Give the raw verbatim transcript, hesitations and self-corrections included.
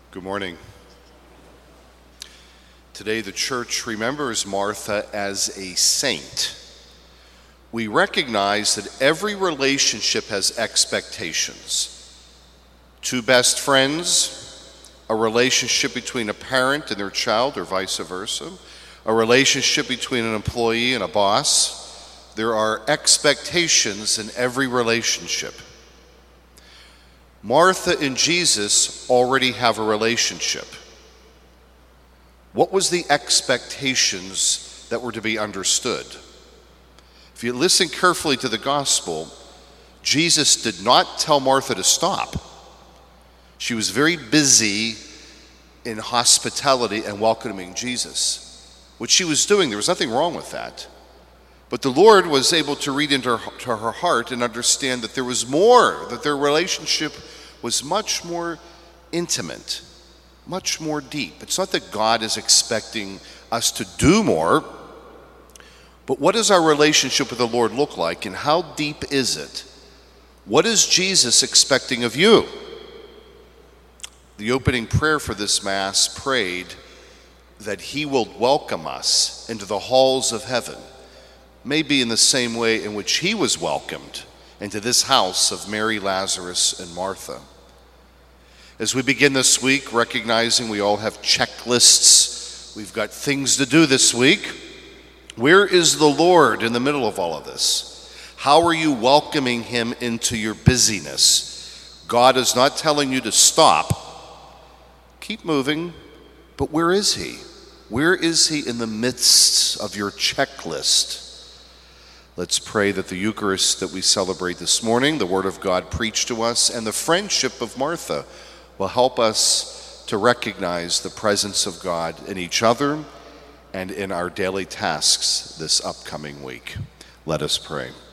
Good morning. Today the church remembers Martha as a saint. We recognize that every relationship has expectations. Two best friends, a relationship between a parent and their child or vice versa, a relationship between an employee and a boss. There are expectations in every relationship. Martha and Jesus already have a relationship. What was the expectations that were to be understood? If you listen carefully to the gospel, Jesus did not tell Martha to stop. She was very busy in hospitality and welcoming Jesus. What she was doing, there was nothing wrong with that. But the Lord was able to read into her, to her heart and understand that there was more, that their relationship was much more intimate, much more deep. It's not that God is expecting us to do more, but what does our relationship with the Lord look like, and how deep is it? What is Jesus expecting of you? The opening prayer for this Mass prayed that He will welcome us into the halls of heaven, maybe in the same way in which He was welcomed into this house of Mary, Lazarus, and Martha. As we begin this week, recognizing we all have checklists, we've got things to do this week, where is the Lord in the middle of all of this? How are you welcoming Him into your busyness? God is not telling you to stop. Keep moving, but where is He? Where is He in the midst of your checklist? Let's pray that the Eucharist that we celebrate this morning, the Word of God preached to us, and the friendship of Martha will help us to recognize the presence of God in each other and in our daily tasks this upcoming week. Let us pray.